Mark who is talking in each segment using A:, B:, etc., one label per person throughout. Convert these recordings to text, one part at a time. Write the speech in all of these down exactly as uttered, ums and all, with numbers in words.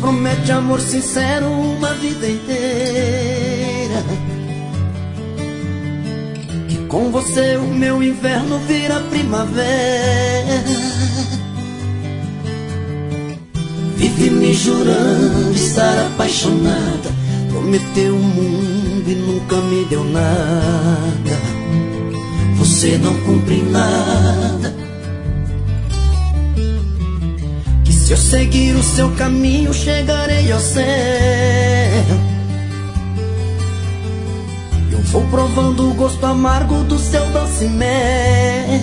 A: promete amor sincero uma vida inteira, que com você o meu inverno vira primavera. Vive me jurando estar apaixonada, prometeu o mundo e nunca me deu nada. Você não cumpre nada. Que se eu seguir o seu caminho chegarei ao céu. Eu vou provando o gosto amargo do seu doce mel.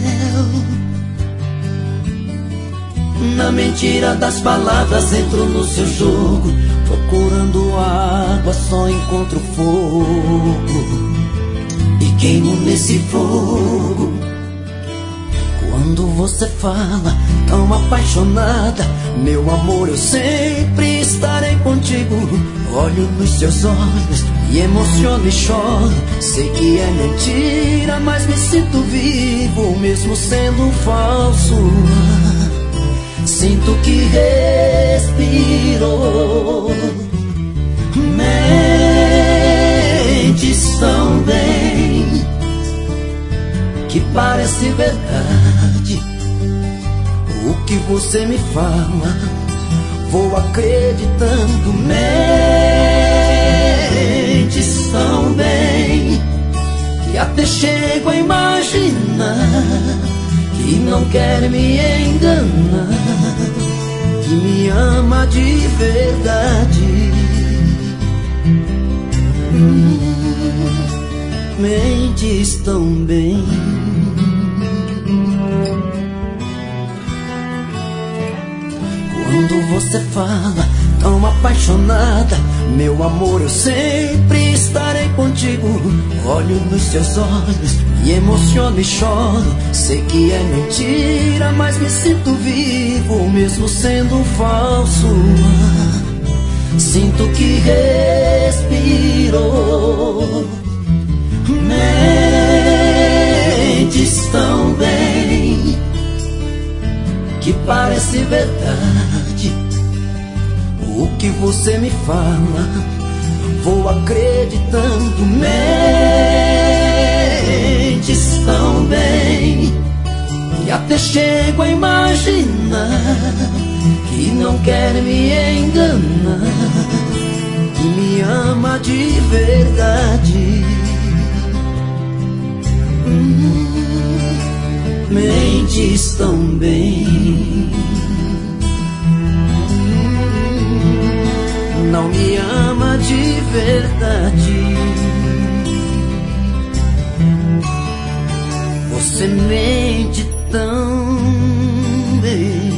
A: Na mentira das palavras entro no seu jogo, procurando água só encontro fogo, e queimo nesse fogo. Quando você fala tão apaixonada, meu amor, eu sempre estarei contigo. Olho nos seus olhos e emociono e choro. Sei que é mentira, mas me sinto vivo, mesmo sendo falso. Sinto que respiro. Mentes tão bem que parece verdade. O que você me fala, vou acreditando. Mentes tão bem que até chego a imaginar que não quer me enganar, que me ama de verdade. Hum, mentes tão bem. Quando você fala tão apaixonada, meu amor, eu sempre estarei contigo. Olho nos seus olhos e emociono e choro. Sei que é mentira, mas me sinto vivo, mesmo sendo falso. Sinto que respiro. Mentes tão bem que parece verdade. O que você me fala, vou acreditando. Mentes tão bem que até chego a imaginar que não quer me enganar, que me ama de verdade. Hum, mentes tão bem. Não me ama de verdade. Você mente tão bem.